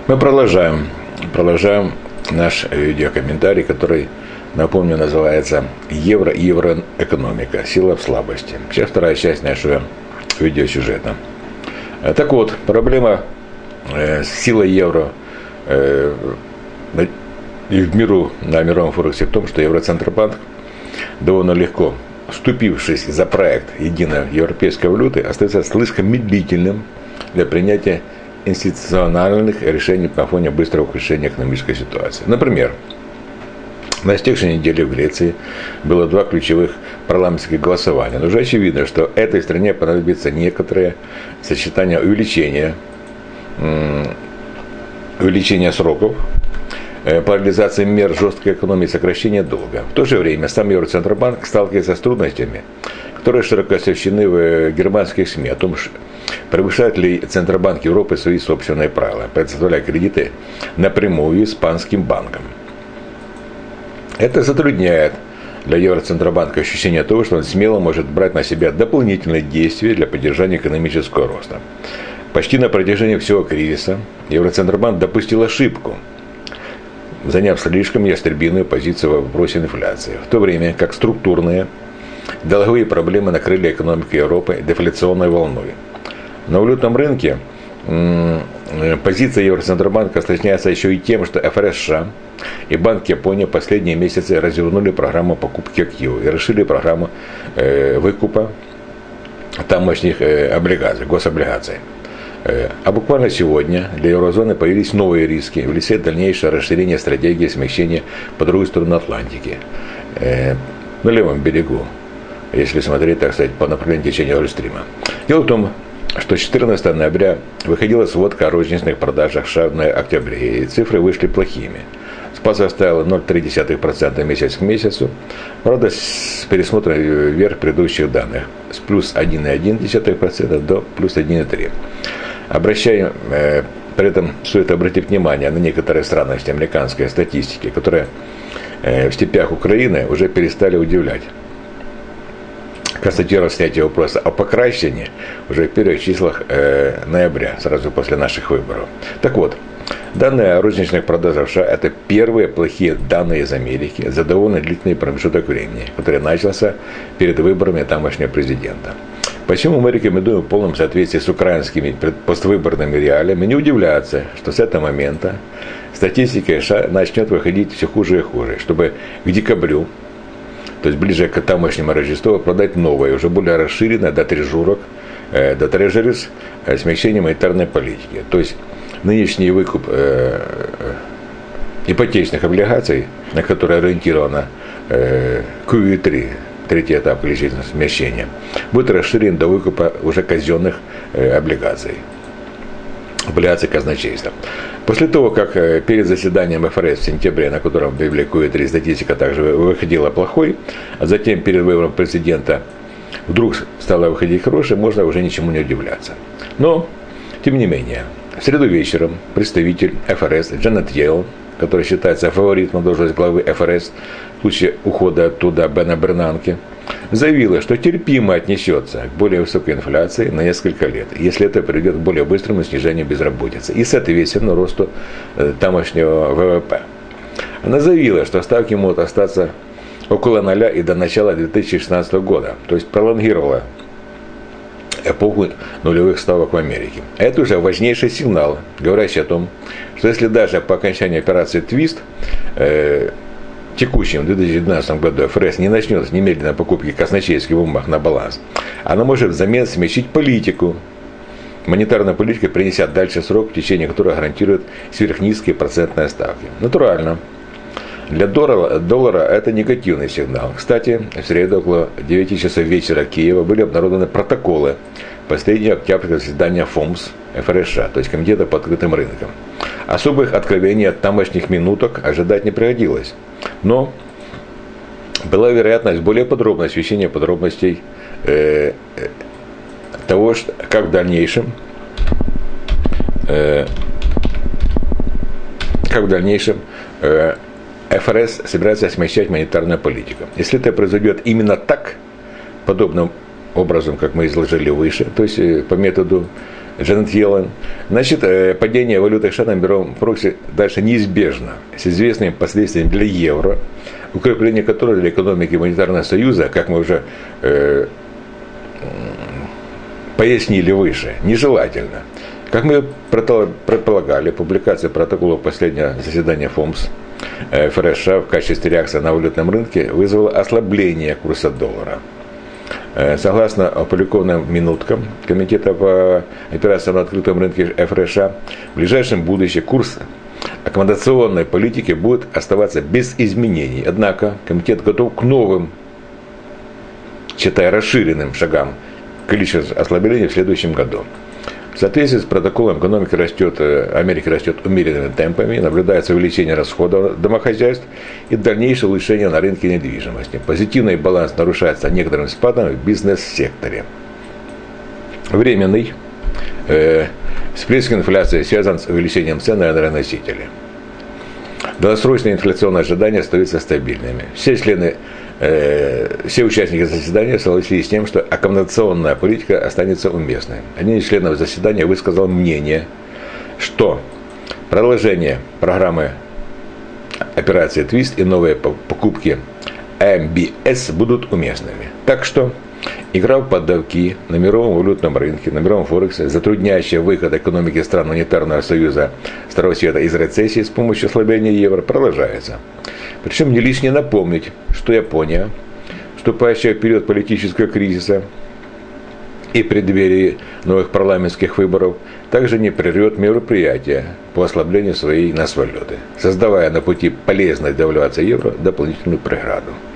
Мы продолжаем наш видеокомментарий, который, напомню, называется «Евро и евроэкономика. Сила в слабости». Сейчас вторая часть нашего видеосюжета. Так вот, проблема с силой евро и в миру, на мировом форексе в том, что Евроцентробанк довольно легко, вступившись за проект единой европейской валюты, остается слишком медлительным для принятия институциональных решений на фоне быстрого ухудшения экономической ситуации. Например, на истекшей неделе в Греции было 2 ключевых парламентских голосования. Но уже очевидно, что этой стране понадобится некоторое сочетание увеличения сроков, парализации мер жесткой экономии, сокращения долга. В то же время сам Евроцентробанк сталкивается с трудностями, которые широко освещены в германских СМИ, о том, превышает ли Центробанк Европы свои собственные правила, предоставляя кредиты напрямую испанским банкам. Это затрудняет для Евроцентробанка ощущение того, что он смело может брать на себя дополнительные действия для поддержания экономического роста. Почти на протяжении всего кризиса Евроцентробанк допустил ошибку, заняв слишком ястребиную позицию в вопросе инфляции, в то время как структурные долговые проблемы накрыли экономику Европы дефляционной волной. На валютном рынке позиция Евроцентробанка осложняется еще и тем, что ФРС США и Банк Японии последние месяцы развернули программу покупки активов и расширили программу выкупа тамошних гособлигаций. А буквально сегодня для еврозоны появились новые риски в лице дальнейшего расширения стратегии смягчения по другую сторону Атлантики, на левом берегу, если смотреть, так сказать, по направлению течения Гольфстрима. Дело в том, что 14 ноября выходила сводка о розничных продажах США на октябре, и цифры вышли плохими. Спад составил 0,3% месяц к месяцу, правда, с пересмотром вверх предыдущих данных, с плюс 1,1% до плюс 1,3%. При этом стоит обратить внимание на некоторые странности американской статистики, которые в степях Украины уже перестали удивлять. Констатировал снятие вопроса о покращении уже в первых числах ноября, сразу после наших выборов. Так вот, данные о розничных продажах США – это первые плохие данные из Америки за довольно длительный промежуток времени, который начался перед выборами тамошнего президента. Посему мы рекомендуем в полном соответствии с украинскими поствыборными реалиями не удивляться, что с этого момента статистика США начнет выходить все хуже и хуже, чтобы к декабрю, то есть ближе к тамошнему Рождеству, продать новое, уже более расширенное до трежерис смягчение монетарной политики. То есть нынешний выкуп ипотечных облигаций, на которые ориентировано QE3, третий этап лечебного смещения, будет расширен до выкупа уже казенных облигаций казначейства. После того, как перед заседанием ФРС в сентябре, на котором объявили QE3, статистика также выходила плохой, а затем перед выбором президента вдруг стала выходить хорошей, можно уже ничему не удивляться. Но, тем не менее, в среду вечером представитель ФРС Джанет Йеллен, который считается фаворитом на должность главы ФРС в случае ухода оттуда Бена Бернанке, заявила, что терпимо отнесется к более высокой инфляции на несколько лет, если это приведет к более быстрому снижению безработицы и, соответственно, росту тамошнего ВВП. Она заявила, что ставки могут остаться около 0 и до начала 2016 года, то есть пролонгировала эпоху нулевых ставок в Америке. Это уже важнейший сигнал, говорящий о том, что если даже по окончании операции «Твист» текущем в 2012 году ФРС не начнет немедленно покупки казначейских бумаг на баланс, она может взамен смягчить политику. Монетарная политика принесет дальше срок, в течение которого гарантирует сверхнизкие процентные ставки. Натурально. Для доллара это негативный сигнал. Кстати, в среду около 9 часов вечера Киева были обнародованы протоколы последнего октябрьского заседания ФОМС ФРС, то есть Комитета по открытым рынкам. Особых откровений от тамошних минуток ожидать не приходилось. Но была вероятность более подробного освещения подробностей того, как в дальнейшем ФРС собирается смягчать монетарную политику. Если это произойдет именно так, подобным образом, как мы изложили выше, то есть по методу Джанет Йеллен. Значит, падение валюты США на мировом форексе дальше неизбежно, с известными последствиями для евро, укрепление которого для экономики монетарного союза, как мы уже пояснили выше, нежелательно. Как мы предполагали, публикация протокола последнего заседания ФОМС ФРС США в качестве реакции на валютном рынке вызвала ослабление курса доллара. Согласно опубликованным минуткам Комитета по операциям на открытом рынке ФРС США, в ближайшем будущем курс аккомодационной политики будет оставаться без изменений. Однако Комитет готов к новым, считая расширенным шагам количества ослаблений в следующем году. В соответствии с протоколом экономика Америки растет умеренными темпами, наблюдается увеличение расходов домохозяйств и дальнейшее улучшение на рынке недвижимости. Позитивный баланс нарушается некоторым спадом в бизнес-секторе. Временный всплеск инфляции связан с увеличением цен на энергоносители. Долгосрочные инфляционные ожидания остаются стабильными. Все участники заседания согласились с тем, что аккомодационная политика останется уместной. Один из членов заседания высказал мнение, что продолжение программы операции Твист и новые покупки МБС будут уместными. Так что игра в поддавки на мировом валютном рынке, на мировом форексе, затрудняющая выход экономики стран монетарного союза Второго света из рецессии с помощью ослабления евро, продолжается. Причем не лишне напомнить, что Япония, вступающая в период политического кризиса и преддверии новых парламентских выборов, также не прервет мероприятия по ослаблению своей валюты, создавая на пути полезной девальвации евро дополнительную преграду.